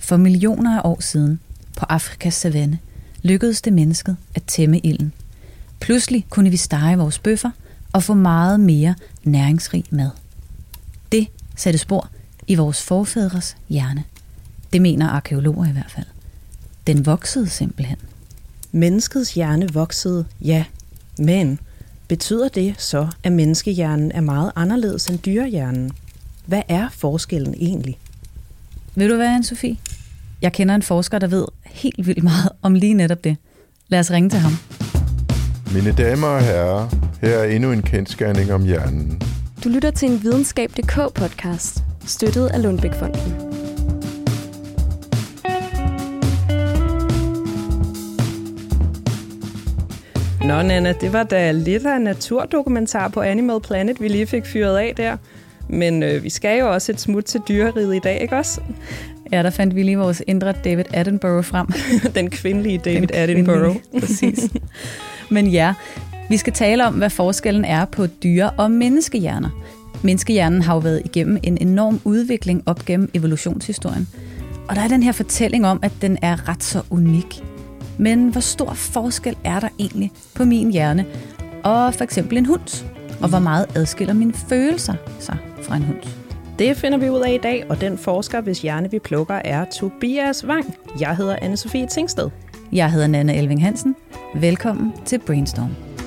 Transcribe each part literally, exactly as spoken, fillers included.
For millioner af år siden, på Afrikas savanne, lykkedes det mennesket at tæmme ilden. Pludselig kunne vi stege vores bøffer og få meget mere næringsrig mad. Det satte spor i vores forfædres hjerne. Det mener arkæologer i hvert fald. Den voksede simpelthen. Menneskets hjerne voksede, ja. Men betyder det så, at menneskehjernen er meget anderledes end dyrehjernen? Hvad er forskellen egentlig? Vil du være, Anne-Sophie? Jeg kender en forsker, der ved helt vildt meget om lige netop det. Lad os ringe til ham. Mine damer og herrer, her er endnu en kendsgerning om hjernen. Du lytter til en videnskab punktum d k podcast, støttet af Lundbeck-fonden. Nå, Nana, det var da lidt af en naturdokumentar på Animal Planet, vi lige fik fyret af der. Men øh, vi skal jo også et smut til dyreriget i dag, ikke også? Ja, der fandt vi lige vores indre David Attenborough frem. Den kvindelige David Den Attenborough. Præcis. Men ja, vi skal tale om, hvad forskellen er på dyre- og menneskehjerner. Menneskehjernen har jo været igennem en enorm udvikling op gennem evolutionshistorien. Og der er den her fortælling om, at den er ret så unik. Men hvor stor forskel er der egentlig på min hjerne og for eksempel en hunds? Og hvor meget adskiller mine følelser sig fra en hunds? Det finder vi ud af i dag, og den forsker, hvis hjerne vi plukker, er Tobias Wang. Jeg hedder Anne-Sophie Tingsted. Jeg hedder Nanna Elving Hansen. Velkommen til Brainstorm.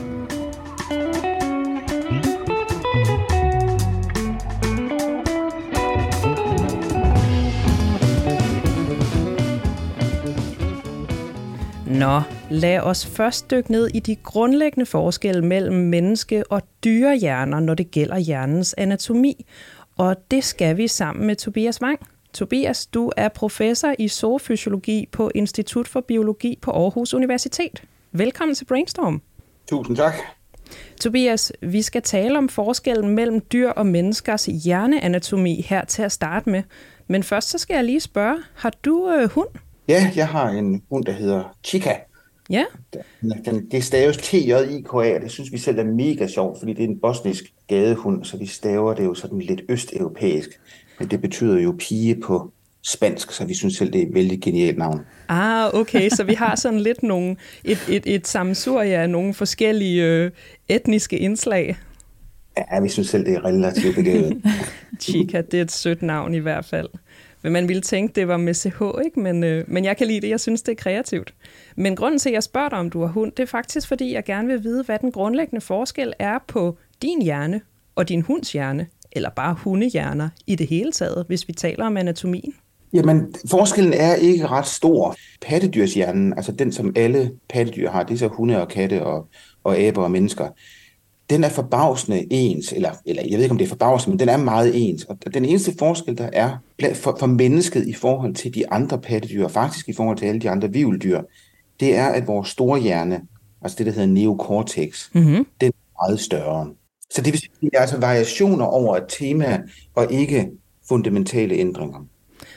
Nå, lad os først dykke ned i de grundlæggende forskelle mellem menneske- og dyrehjerner, når det gælder hjernens anatomi. Og det skal vi sammen med Tobias Wang. Tobias, du er professor i zoofysiologi på Institut for Biologi på Aarhus Universitet. Velkommen til Brainstorm. Tusind tak. Tobias, vi skal tale om forskellen mellem dyr og menneskers hjerneanatomi her til at starte med. Men først så skal jeg lige spørge, har du øh, hund? Ja, jeg har en hund, der hedder Chica. Ja. Den, det staves T J I K A, det synes vi selv er mega sjovt, fordi det er en bosnisk gadehund, så vi staver det jo sådan lidt østeuropæisk. Men det betyder jo pige på spansk, så vi synes selv, det er et vældig genialt navn. Ah, okay, så vi har sådan lidt nogle, et, et, et sammensurie af nogle forskellige øh, etniske indslag. Ja, vi synes selv, det er relativt begavet. Chica, det er et sødt navn i hvert fald. Men man ville tænke, det var med C H, ikke? Men, øh, men jeg kan lide det, jeg synes, det er kreativt. Men grunden til, at jeg spørger dig, om du har hund, det er faktisk, fordi jeg gerne vil vide, hvad den grundlæggende forskel er på din hjerne og din hunds hjerne, eller bare hundehjerner i det hele taget, hvis vi taler om anatomien. Jamen, forskellen er ikke ret stor. Pattedyrshjernen, altså den, som alle pattedyr har, det er så hunde og katte og, og aber og mennesker, den er forbavsende ens, eller, eller jeg ved ikke, om det er forbavsende, men den er meget ens. Og den eneste forskel, der er for, for mennesket i forhold til de andre pattedyr, faktisk i forhold til alle de andre hvirveldyr, det er, at vores store hjerne, altså det, der hedder neocortex, mm-hmm. den er meget større. Så det vil sige, at det er altså variationer over et tema, og ikke fundamentale ændringer.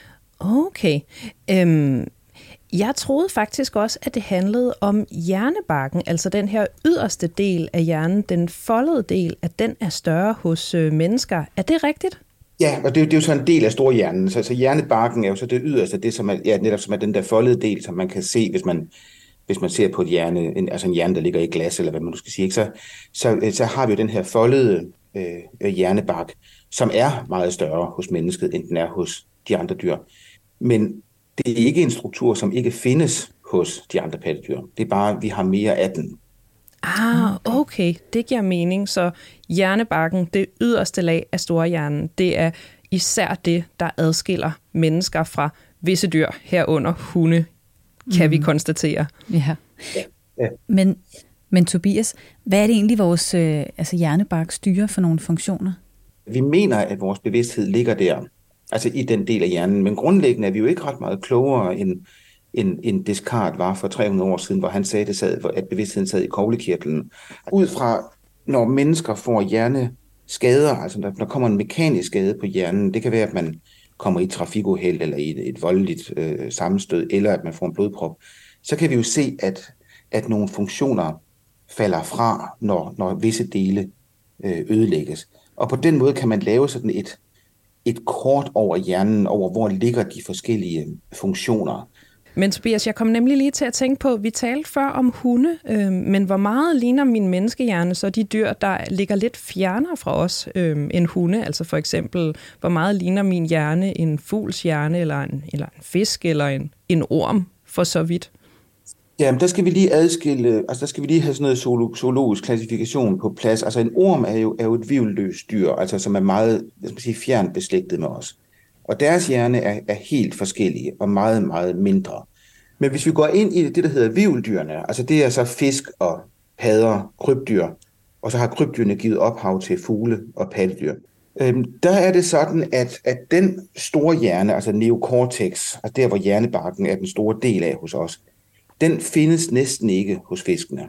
Okay. Øhm, jeg troede faktisk også, at det handlede om hjernebarken, altså den her yderste del af hjernen, den foldede del, at den er større hos øh, mennesker. Er det rigtigt? Ja, og det, det er jo så en del af storhjernen. Så, så hjernebarken er jo så det yderste, det som er, ja, netop som er den der foldede del, som man kan se, hvis man, hvis man ser på et hjerne, en, altså en hjerne, der ligger i glas, eller hvad man nu skal sige. Ikke? Så, så, så har vi jo den her foldede øh, hjernebark, som er meget større hos mennesket, end den er hos de andre dyr. Men det er ikke en struktur, som ikke findes hos de andre pattedyr. Det er bare, at vi har mere af den. Ah, okay. Det giver mening. Så hjernebarken, det yderste lag af storhjernen, det er især det, der adskiller mennesker fra visse dyr, herunder hunde, kan mm. vi konstatere. Ja. Ja. Ja. Men, men Tobias, hvad er det egentlig, vores øh, altså hjernebark styrer for nogle funktioner? Vi mener, at vores bevidsthed ligger der, altså i den del af hjernen, men grundlæggende er vi jo ikke ret meget klogere, end, end, end Descartes var for tre hundrede år siden, hvor han sagde, det sad, at bevidstheden sad i koglekirtlen. Ud fra, når mennesker får hjerneskader, altså der, der kommer en mekanisk skade på hjernen, det kan være, at man kommer i et trafikuheld, eller i et, et voldeligt øh, sammenstød, eller at man får en blodprop, så kan vi jo se, at, at nogle funktioner falder fra, når, når visse dele øh, ødelægges. Og på den måde kan man lave sådan et et kort over hjernen, over hvor ligger de forskellige funktioner. Men Tobias, jeg kom nemlig lige til at tænke på, vi talte før om hunde, øh, men hvor meget ligner min menneskehjerne så de dyr, der ligger lidt fjernere fra os øh, end hunde? Altså for eksempel, hvor meget ligner min hjerne en fugls hjerne, eller en, eller en fisk, eller en, en orm for så vidt? Jamen, der skal vi lige adskille, altså der skal vi lige have sådan noget zoologisk klassifikation på plads. Altså en orm er jo, er jo et hvirvelløst dyr, altså som er meget, hvad skal man sige, fjernt beslægtet med os. Og deres hjerne er, er helt forskellige og meget, meget mindre. Men hvis vi går ind i det, der hedder hvirveldyrene, altså det er så fisk og padder, krybdyr, og så har krybdyrene givet ophav til fugle og pattedyr. Øhm, der er det sådan, at, at den store hjerne, altså neocortex, altså der hvor hjernebarken er den store del af hos os, den findes næsten ikke hos fiskene.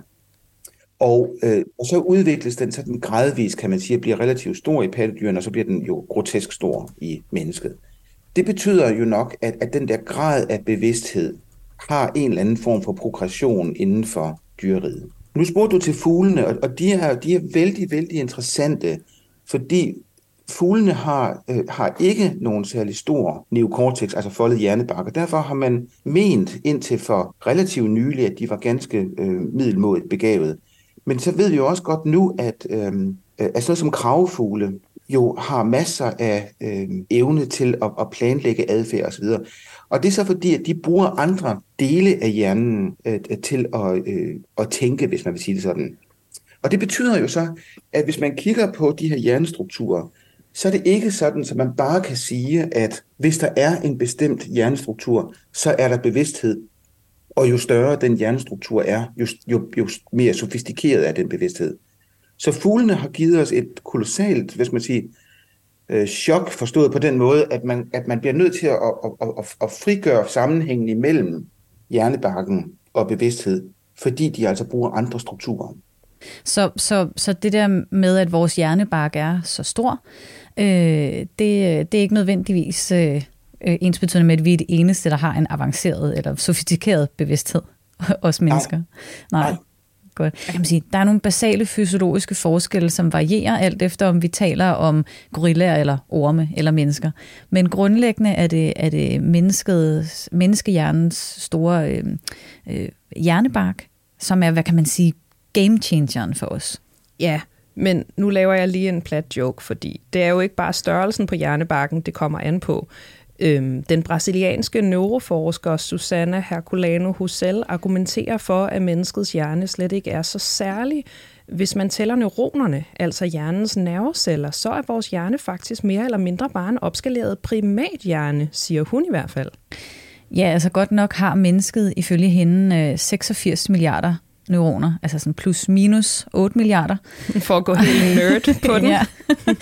Og, øh, og så udvikles den sådan gradvist, kan man sige, at bliver relativt stor i pattedyrene, og så bliver den jo grotesk stor i mennesket. Det betyder jo nok, at, at den der grad af bevidsthed har en eller anden form for progression inden for dyreriget. Nu spurgte du til fuglene, og, og de, er, de er vældig, vældig interessante, fordi fuglene har, øh, har ikke nogen særlig stor neocortex, altså foldet hjernebark, og derfor har man ment indtil for relativt nylig, at de var ganske øh, middelmådigt begavet. Men så ved vi jo også godt nu, at, øh, at sådan noget som kragefugle jo har masser af øh, evne til at, at planlægge adfærd osv. Og det er så fordi, at de bruger andre dele af hjernen øh, til at, øh, at tænke, hvis man vil sige det sådan. Og det betyder jo så, at hvis man kigger på de her hjernestrukturer, så er det ikke sådan, at man bare kan sige, at hvis der er en bestemt hjernestruktur, så er der bevidsthed. Og jo større den hjernestruktur er, jo, jo, jo mere sofistikeret er den bevidsthed. Så fuglene har givet os et kolossalt, hvad skal man sige, øh, chok, forstået på den måde, at man, at man bliver nødt til at, at, at, at, at frigøre sammenhængen imellem hjernebarken og bevidsthed, fordi de altså bruger andre strukturer. Så, så, så det der med, at vores hjernebark er så stor, øh, det, det er ikke nødvendigvis øh, ensbetydende med, at vi er det eneste, der har en avanceret eller sofistikeret bevidsthed, os mennesker. Nej. Nej. Godt. Jeg kan sige, der er nogle basale fysiologiske forskelle, som varierer alt efter, om vi taler om gorillaer eller orme eller mennesker. Men grundlæggende er det, er det menneskets, menneskehjernens store øh, øh, hjernebark, som er, hvad kan man sige, game changeren for os. Ja, men nu laver jeg lige en plat joke, fordi det er jo ikke bare størrelsen på hjernebarken, det kommer an på. Øhm, den brasilianske neuroforsker Susana Herculano Husel argumenterer for, at menneskets hjerne slet ikke er så særlig. Hvis man tæller neuronerne, altså hjernens nerveceller, så er vores hjerne faktisk mere eller mindre bare en opskaleret primathjerne, siger hun i hvert fald. Ja, altså godt nok har mennesket ifølge hende seksogfirs milliarder neuroner, altså sådan plus minus otte milliarder. For at gå helt nerd på den. Ja.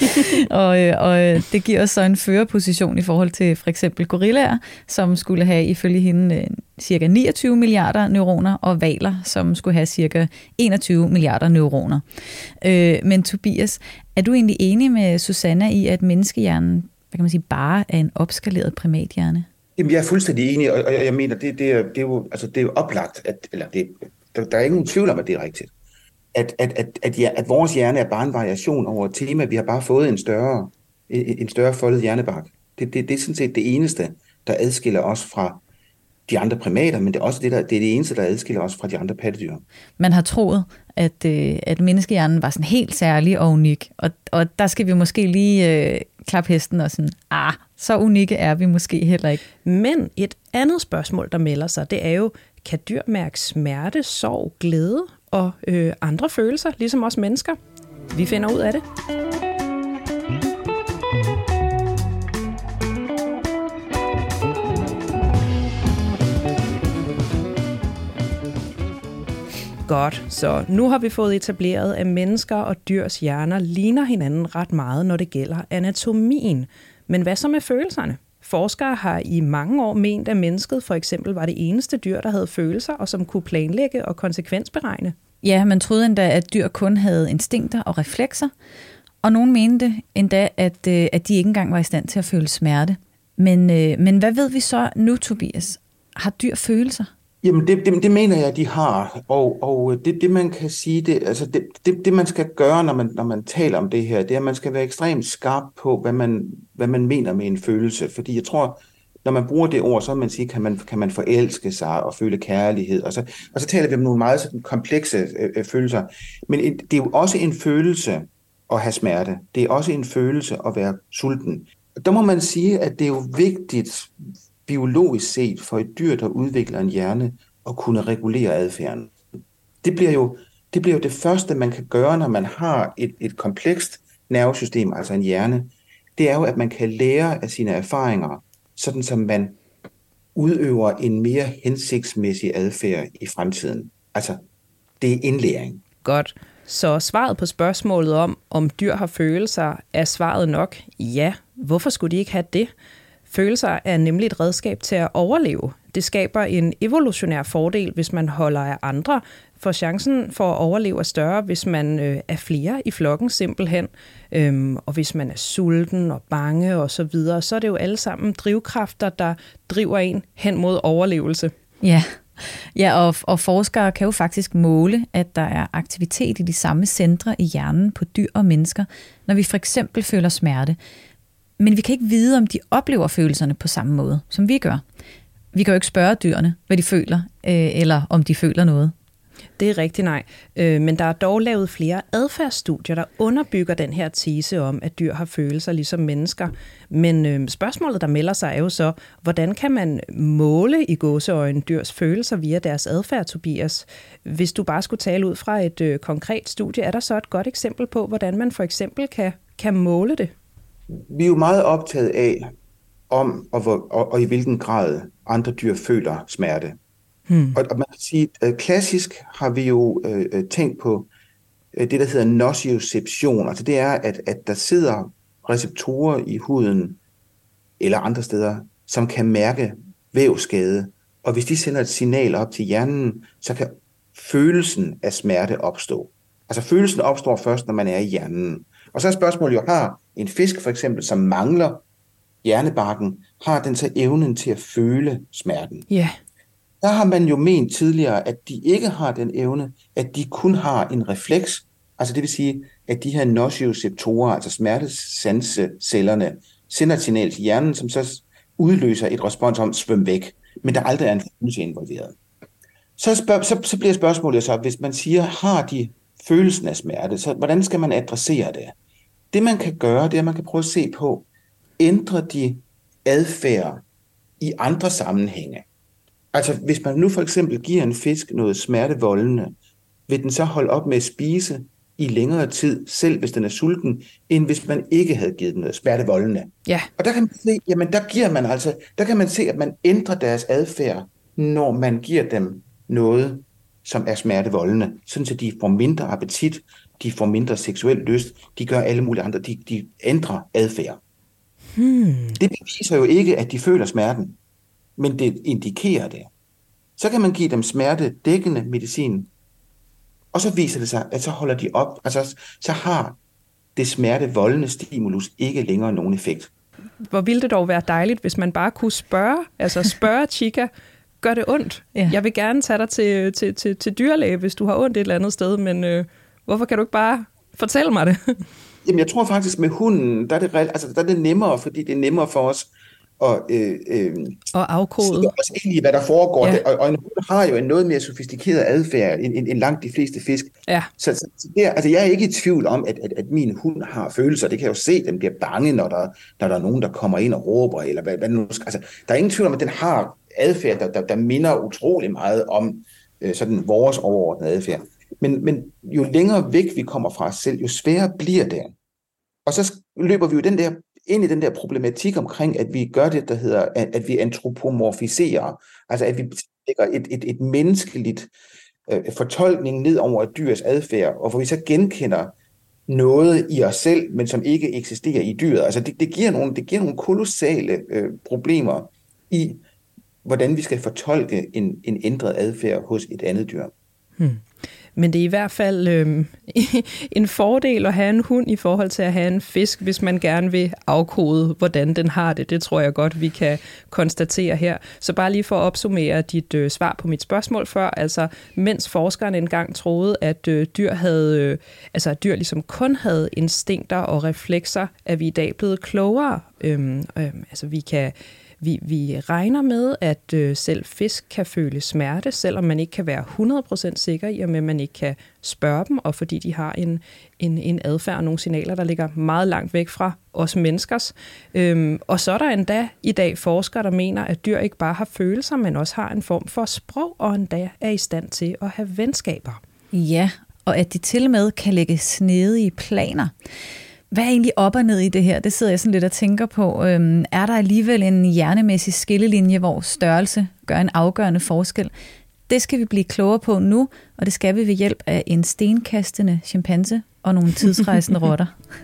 og, og det giver os så en førerposition i forhold til for eksempel gorillaer, som skulle have ifølge hende cirka niogtyve milliarder neuroner, og hvaler, som skulle have cirka enogtyve milliarder neuroner. Øh, men Tobias, er du egentlig enig med Susanna i, at menneskehjernen, hvad kan man sige, bare er en opskaleret primathjerne? Jamen, jeg er fuldstændig enig, og jeg mener, det, det, er, det, er, jo, altså, det er jo oplagt, at, eller det Der, der er ingen tvivl om, at det er rigtigt. At, at, at, at, ja, at vores hjerne er bare en variation over et tema. Vi har bare fået en større, en større foldet hjernebark. Det, det, det er sådan set det eneste, der adskiller os fra de andre primater, men det er også det, der, det, er det eneste, der adskiller os fra de andre pattedyr. Man har troet, at, at menneskehjernen var sådan helt særlig og unik, og, og der skal vi måske lige øh, klappe hesten og sådan, ah, så unikke er vi måske heller ikke. Men et andet spørgsmål, der melder sig, det er jo, kan dyr mærke smerte, sorg, glæde og øh, andre følelser, ligesom os mennesker? Vi finder ud af det. Godt, så nu har vi fået etableret, at mennesker og dyrs hjerner ligner hinanden ret meget, når det gælder anatomien. Men hvad så med følelserne? Forskere har i mange år ment, at mennesket for eksempel var det eneste dyr, der havde følelser, og som kunne planlægge og konsekvensberegne. Ja, man troede endda, at dyr kun havde instinkter og reflekser, og nogen mente endda, at, at de ikke engang var i stand til at føle smerte. Men, men hvad ved vi så nu, Tobias? Har dyr følelser? Jamen, det, det, det mener jeg, de har, og, og det, det man kan sige, det, altså det, det, det man skal gøre, når man, når man taler om det her, det er, at man skal være ekstremt skarp på, hvad man, hvad man mener med en følelse, fordi jeg tror, når man bruger det ord, så man siger, kan man, kan man forelske sig og føle kærlighed, og så, og så taler vi om nogle meget sådan komplekse øh, følelser, men en, det er jo også en følelse at have smerte, det er også en følelse at være sulten. Der må man sige, at det er jo vigtigt, biologisk set for et dyr, der udvikler en hjerne, at kunne regulere adfærden. Det bliver jo det, bliver jo det første, man kan gøre, når man har et, et komplekst nervesystem, altså en hjerne. Det er jo, at man kan lære af sine erfaringer, sådan som man udøver en mere hensigtsmæssig adfærd i fremtiden. Altså, det er indlæring. Godt. Så svaret på spørgsmålet om, om dyr har følelser, er svaret nok ja. Hvorfor skulle de ikke have det? Følelser er nemlig et redskab til at overleve. Det skaber en evolutionær fordel, hvis man holder af andre, for chancen for at overleve er større, hvis man øh, er flere i flokken simpelthen. Øhm, og hvis man er sulten og bange og så videre, så er det jo alle sammen drivkræfter, der driver en hen mod overlevelse. Ja, ja og, og forskere kan jo faktisk måle, at der er aktivitet i de samme centre i hjernen på dyr og mennesker, når vi for eksempel føler smerte. Men vi kan ikke vide, om de oplever følelserne på samme måde, som vi gør. Vi kan jo ikke spørge dyrene, hvad de føler, øh, eller om de føler noget. Det er rigtigt, nej. Øh, men der er dog lavet flere adfærdsstudier, der underbygger den her tese om, at dyr har følelser ligesom mennesker. Men øh, spørgsmålet, der melder sig, er jo så, hvordan kan man måle i gåseøjne dyrs følelser via deres adfærd, Tobias? Hvis du bare skulle tale ud fra et øh, konkret studie, er der så et godt eksempel på, hvordan man for eksempel kan, kan måle det? Vi er jo meget optaget af, om og, hvor, og, og i hvilken grad andre dyr føler smerte. Hmm. Og, og man kan sige, at klassisk har vi jo øh, tænkt på øh, det, der hedder nociception. Altså det er, at, at der sidder receptorer i huden eller andre steder, som kan mærke vævsskade. Og hvis de sender et signal op til hjernen, så kan følelsen af smerte opstå. Altså følelsen opstår først, når man er i hjernen. Og så er spørgsmålet jo, har en fisk for eksempel, som mangler hjernebarken, har den så evnen til at føle smerten? Ja. Yeah. Der har man jo ment tidligere, at de ikke har den evne, at de kun har en refleks. Altså det vil sige, at de her nocioceptorer, altså smertesansecellerne, sender et signal til hjernen, som så udløser et respons om at svømme væk. Men der aldrig er en følelse involveret. Så, spørg, så, så bliver spørgsmålet så, hvis man siger, har de følelsen af smerte, så hvordan skal man adressere det? Det man kan gøre, det er, at man kan prøve at se på, ændrer de adfærd i andre sammenhænge? Altså, hvis man nu for eksempel giver en fisk noget smertevoldende, vil den så holde op med at spise i længere tid, selv hvis den er sulten, end hvis man ikke havde givet den noget smertevoldende. Ja. Og der kan man se, jamen der giver man altså, der kan man se, at man ændrer deres adfærd, når man giver dem noget, som er smertevoldende, sådan så de får mindre appetit, de får mindre seksuel lyst, de gør alle mulige andre, de, de ændrer adfærd. Hmm. Det beviser jo ikke, at de føler smerten, men det indikerer det. Så kan man give dem smertedækkende medicin, og så viser det sig, at så holder de op, altså så har det smertevoldende stimulus ikke længere nogen effekt. Hvor ville det dog være dejligt, hvis man bare kunne spørge, altså spørge Chica, gør det ondt? Ja. Jeg vil gerne tage dig til, til, til, til dyrlæge, hvis du har ondt et eller andet sted, men øh, hvorfor kan du ikke bare fortælle mig det? Jamen, jeg tror faktisk med hunden, der er det, altså, der er det nemmere, fordi det er nemmere for os at øh, øh, og afkode os ind i, hvad der foregår. Ja. Og, og en hund har jo en noget mere sofistikeret adfærd end, end, end langt de fleste fisk. Ja. Så, så, så der, altså, jeg er ikke i tvivl om, at, at, at min hund har følelser. Det kan jeg jo se, den bliver bange, når der, når der er nogen, der kommer ind og råber. Eller hvad, hvad nu, altså, der er ingen tvivl om, at den har adfærd, der, der, der minder utrolig meget om øh, sådan vores overordnede adfærd. Men, men jo længere væk vi kommer fra os selv, jo sværere bliver det. Og så løber vi jo den der, ind i den der problematik omkring, at vi gør det, der hedder, at, at vi antropomorfiserer. Altså at vi lægger et, et, et menneskeligt øh, fortolkning ned over et dyrs adfærd, og hvor vi så genkender noget i os selv, men som ikke eksisterer i dyret. Altså det, det, giver, nogle, det giver nogle kolossale øh, problemer i, hvordan vi skal fortolke en, en ændret adfærd hos et andet dyr. Hmm. Men det er i hvert fald øh, en fordel at have en hund i forhold til at have en fisk, hvis man gerne vil afkode, hvordan den har det. Det tror jeg godt, vi kan konstatere her. Så bare lige for at opsummere dit øh, svar på mit spørgsmål før. Altså, mens forskerne engang troede, at øh, dyr havde, øh, altså at dyr ligesom kun havde instinkter og reflekser, er vi i dag blevet klogere. Øhm, øh, altså, vi kan Vi, vi regner med, at øh, selv fisk kan føle smerte, selvom man ikke kan være hundrede procent sikker i, at man ikke kan spørge dem, og fordi de har en, en, en adfærd og nogle signaler, der ligger meget langt væk fra os menneskers. Øhm, og så er der endda i dag forskere, der mener, at dyr ikke bare har følelser, men også har en form for sprog, og endda er i stand til at have venskaber. Ja, og at de til og med kan lægge snedige planer. Hvad er egentlig op og ned i det her? Det sidder jeg sådan lidt og tænker på. Øhm, er der alligevel en hjernemæssig skillelinje, hvor størrelse gør en afgørende forskel? Det skal vi blive klogere på nu, og det skal vi ved hjælp af en stenkastende chimpanse og nogle tidsrejsende rotter.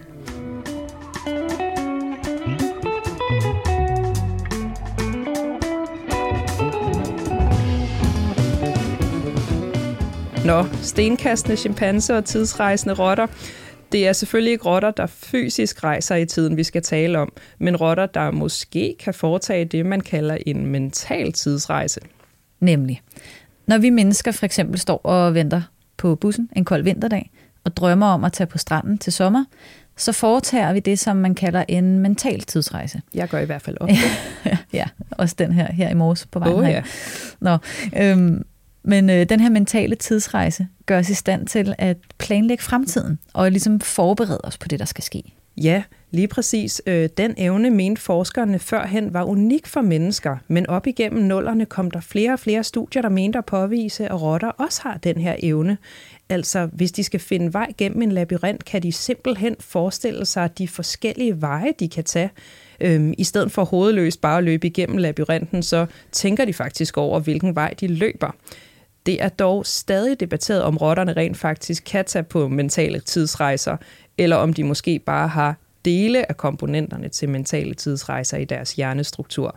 Nå, stenkastende chimpanse og tidsrejsende rotter. Det er selvfølgelig ikke rotter, der fysisk rejser i tiden, vi skal tale om, men rotter, der måske kan foretage det, man kalder en mental tidsrejse. Nemlig, når vi mennesker for eksempel står og venter på bussen en kold vinterdag og drømmer om at tage på stranden til sommer, så foretager vi det, som man kalder en mental tidsrejse. Jeg gør i hvert fald ofte. ja, ja, også den her, her i morges på vejen oh, her. Ja. Nå, øhm, Men øh, den her mentale tidsrejse gør os i stand til at planlægge fremtiden og ligesom forberede os på det, der skal ske. Ja, lige præcis. Den evne mente forskerne førhen var unik for mennesker, men op igennem nullerne kom der flere og flere studier, der mente at påvise, at rotter også har den her evne. Altså, hvis de skal finde vej gennem en labyrint, kan de simpelthen forestille sig de forskellige veje, de kan tage. Øhm, I stedet for hovedløst bare at løbe igennem labyrinten, så tænker de faktisk over, hvilken vej de løber. Det er dog stadig debatteret, om rotterne rent faktisk kan tage på mentale tidsrejser, eller om de måske bare har dele af komponenterne til mentale tidsrejser i deres hjernestruktur.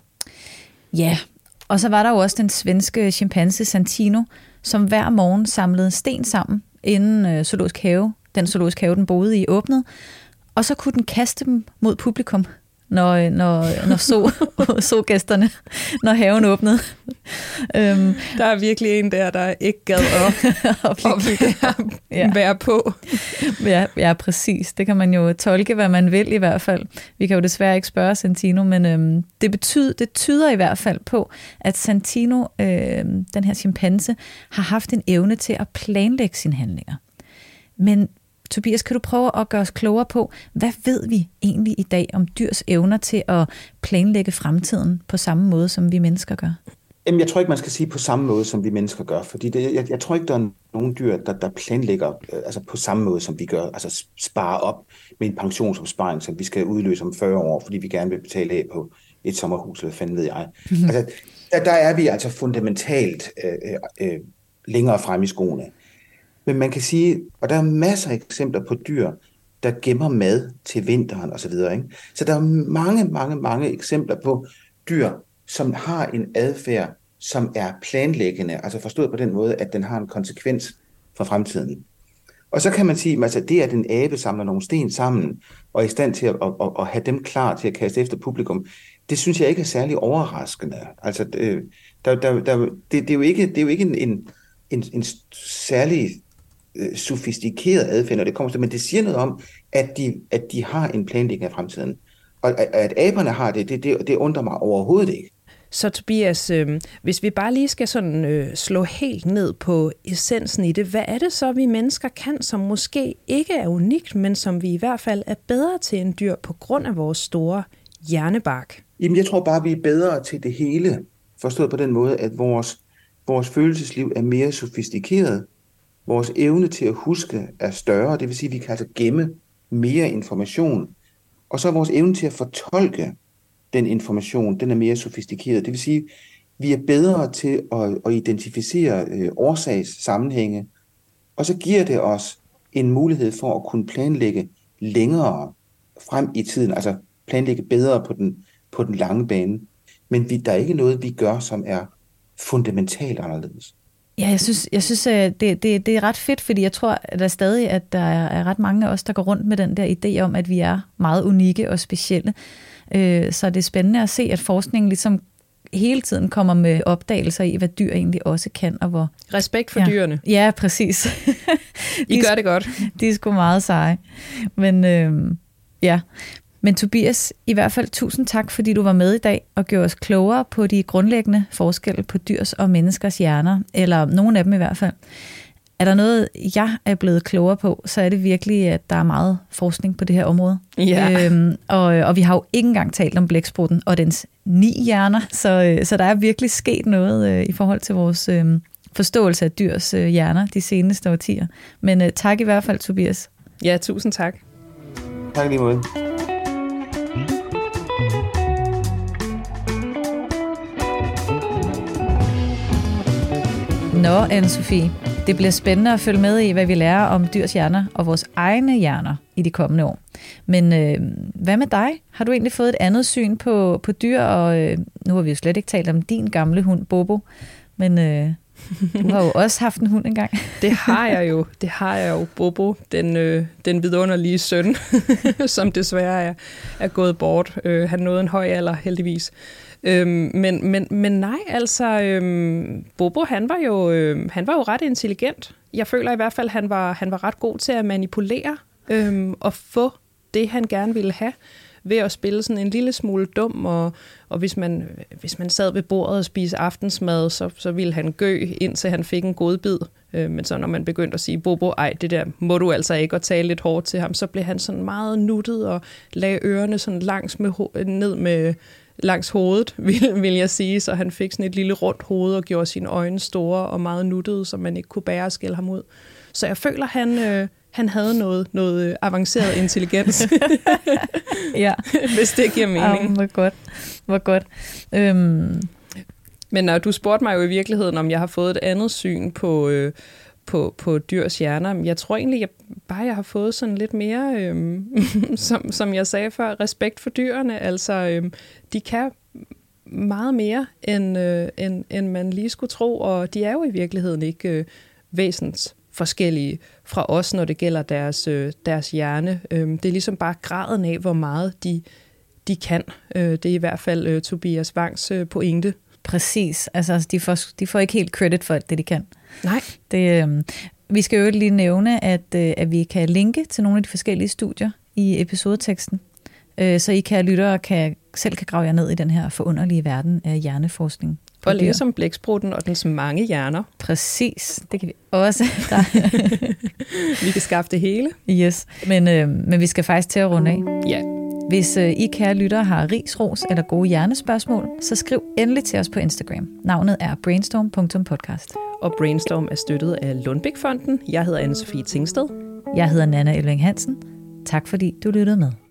Ja, og så var der jo også den svenske chimpanse Santino, som hver morgen samlede sten sammen, inden øh, zoologisk have, den zoologisk have, den boede i, åbnede, og så kunne den kaste dem mod publikum, når, når, når så, så gæsterne, når haven åbnede. Øhm, der er virkelig en der, der ikke gad op og være, ja. være på. Ja, ja, præcis. Det kan man jo tolke, hvad man vil i hvert fald. Vi kan jo desværre ikke spørge Santino, men øhm, det, betyder, det tyder i hvert fald på, at Santino, øhm, den her chimpanse, har haft en evne til at planlægge sine handlinger. Men Tobias, kan du prøve at gøre os klogere på, hvad ved vi egentlig i dag om dyrs evner til at planlægge fremtiden på samme måde, som vi mennesker gør? Jamen, jeg tror ikke, man skal sige på samme måde, som vi mennesker gør, fordi det, jeg, jeg tror ikke, der er nogen dyr, der, der planlægger øh, altså på samme måde, som vi gør, altså sparer op med en pensionsopsparing, som vi skal udløse om fyrre år, fordi vi gerne vil betale af på et sommerhus, eller hvad fanden ved jeg. Mm-hmm. Altså, der, der er vi altså fundamentalt øh, øh, længere frem i skoene. Men man kan sige, og der er masser af eksempler på dyr, der gemmer mad til vinteren osv. Så, så der er mange, mange, mange eksempler på dyr, som har en adfærd, som er planlæggende, altså forstået på den måde, at den har en konsekvens for fremtiden. Og så kan man sige, altså det, at en abe samler nogle sten sammen, og er i stand til at, at, at, at have dem klar til at kaste efter publikum, det synes jeg ikke er særlig overraskende. Altså, det, der, der, der, det, det er jo ikke, det er jo ikke en, en, en, en særlig sofistikeret adfærd, når det kommer til, men det siger noget om, at de, at de har en planlægning af fremtiden. Og at, at aberne har det, det, det, det undrer mig overhovedet ikke. Så Tobias, øh, hvis vi bare lige skal sådan øh, slå helt ned på essensen i det, hvad er det så, vi mennesker kan, som måske ikke er unikt, men som vi i hvert fald er bedre til end dyr på grund af vores store hjernebark? Jamen, jeg tror bare, vi er bedre til det hele, forstået på den måde, at vores, vores følelsesliv er mere sofistikeret. Vores evne til at huske er større, det vil sige, at vi kan altså gemme mere information. Og så er vores evne til at fortolke den information, den er mere sofistikeret. Det vil sige, at vi er bedre til at, at identificere øh, årsagssammenhænge, og så giver det os en mulighed for at kunne planlægge længere frem i tiden, altså planlægge bedre på den, på den lange bane. Men vi, der er ikke noget, vi gør, som er fundamentalt anderledes. Ja, jeg synes, jeg synes det, det, det er ret fedt, fordi jeg tror at der stadig, at der er ret mange af os, der går rundt med den der idé om, at vi er meget unikke og specielle. Så det er spændende at se, at forskningen ligesom hele tiden kommer med opdagelser i, hvad dyr egentlig også kan. Og hvor, Respekt for ja. dyrene. Ja, præcis. I gør det godt. De er sgu meget seje. Men øh, ja, men Tobias, i hvert fald tusind tak, fordi du var med i dag og gjorde os klogere på de grundlæggende forskelle på dyrs og menneskers hjerner, eller nogle af dem i hvert fald. Er der noget, jeg er blevet klogere på, så er det virkelig, at der er meget forskning på det her område. Ja. Øhm, og, og vi har jo ikke engang talt om blæksprutten og dens ni hjerner, så, så der er virkelig sket noget øh, i forhold til vores øh, forståelse af dyrs øh, hjerner de seneste årtier. Men øh, tak i hvert fald, Tobias. Ja, tusind tak. Tak lige måde. Nå, Anne-Sophie, det bliver spændende at følge med i, hvad vi lærer om dyrs hjerner og vores egne hjerner i de kommende år. Men øh, hvad med dig? Har du egentlig fået et andet syn på, på dyr? Og øh, nu har vi jo slet ikke talt om din gamle hund, Bobo, men øh, du har jo også haft en hund engang. Det har jeg jo. Det har jeg jo. Bobo, den, øh, den vidunderlige søn, som desværre er, er gået bort. Øh, han nåede en høj alder, heldigvis. Øhm, men, men, men nej, altså, øhm, Bobo, han var, jo, øhm, han var jo ret intelligent. Jeg føler i hvert fald, han var, han var ret god til at manipulere øhm, og få det, han gerne ville have, ved at spille sådan en lille smule dum, og, og hvis, man, hvis man sad ved bordet og spiste aftensmad, så, så ville han gø, indtil han fik en godbid. Øh, men så når man begyndte at sige, Bobo, ej, det der må du altså ikke, og tale lidt hårdt til ham, så blev han sådan meget nuttet og lagde ørerne sådan langs med ho- ned med langs hovedet, vil, vil jeg sige, så han fik sådan et lille rundt hoved og gjorde sine øjne store og meget nuttede, så man ikke kunne bære og skælde ham ud. Så jeg føler, han, øh, han havde noget, noget avanceret intelligens, ja. hvis det giver mening. Ja, hvor godt. Hvor godt. Øhm. Men når du spurgte mig jo i virkeligheden, om jeg har fået et andet syn på, øh, på, på dyrs hjerner. Jeg tror egentlig, jeg bare jeg har fået sådan lidt mere, øh, som, som jeg sagde før, respekt for dyrene. Altså, øh, de kan meget mere, end, øh, end, end man lige skulle tro, og de er jo i virkeligheden ikke øh, væsens forskellige fra os, når det gælder deres, øh, deres hjerne. Øh, det er ligesom bare graden af, hvor meget de, de kan. Øh, det er i hvert fald øh, Tobias Wangs øh, pointe. Præcis. Altså, de får, de får ikke helt credit for alt det, de kan. Nej. Det, øh, vi skal jo lige nævne, at, øh, at vi kan linke til nogle af de forskellige studier i episodeteksten, øh, så I kan lyttere kan, selv kan grave jer ned i den her forunderlige verden af hjerneforskning. Og læse om blæksprutten og dens mange hjerner. Præcis, det kan vi også. Vi kan skaffe det hele. Yes, men, øh, men vi skal faktisk til at runde af. Ja. Hvis øh, I kære lyttere har ris, ros eller gode hjernespørgsmål, så skriv endelig til os på Instagram. Navnet er brainstorm punktum podcast. Og Brainstorm er støttet af Lundbæk Fonden. Jeg hedder Anne-Sophie Tingsted. Jeg hedder Nanna Elving Hansen. Tak fordi du lyttede med.